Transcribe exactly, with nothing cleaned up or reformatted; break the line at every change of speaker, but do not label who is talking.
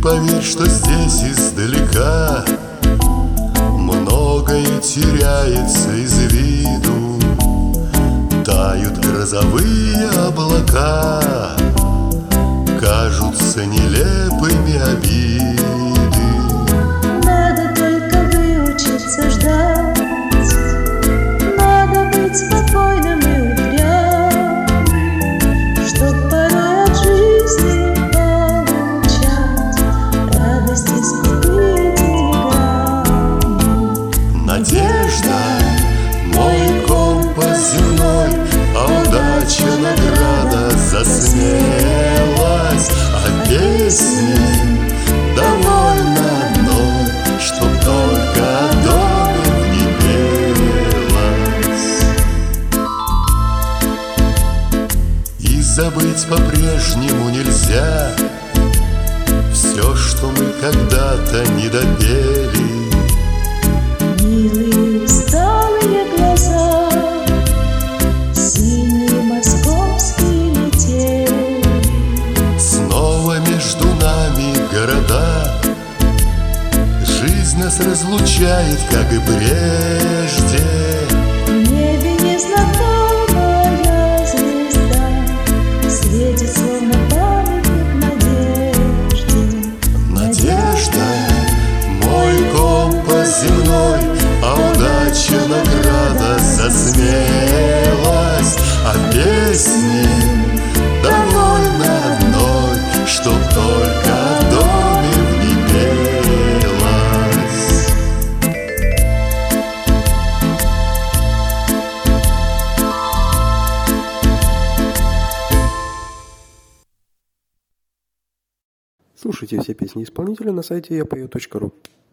поверь, что здесь издалека многое теряется из виду. Тают грозовые облака, кажутся нелепыми обиды.
Надо только выучиться ждать, надо быть спокойным и упрямым, чтоб порой от жизни получать радости скупые телеграммы.
Надежда — мой компас земной, а удача — награда за смелость. А песни довольно одной, чтоб только о доме в ней пелось. И забыть по-прежнему нельзя все, что мы когда-то не допели.
Милые усталые глаза, синие московские метели.
Снова между нами города, жизнь нас разлучает, как и прежде.
В небе незнакомая звезда светит, словно памятник надежде.
Надежда — мой компас земной, а удача — награда за смелость. А песни довольно одной, чтоб только в доме в ней пелось.
Слушайте все песни исполнителя на сайте я пою точка ру.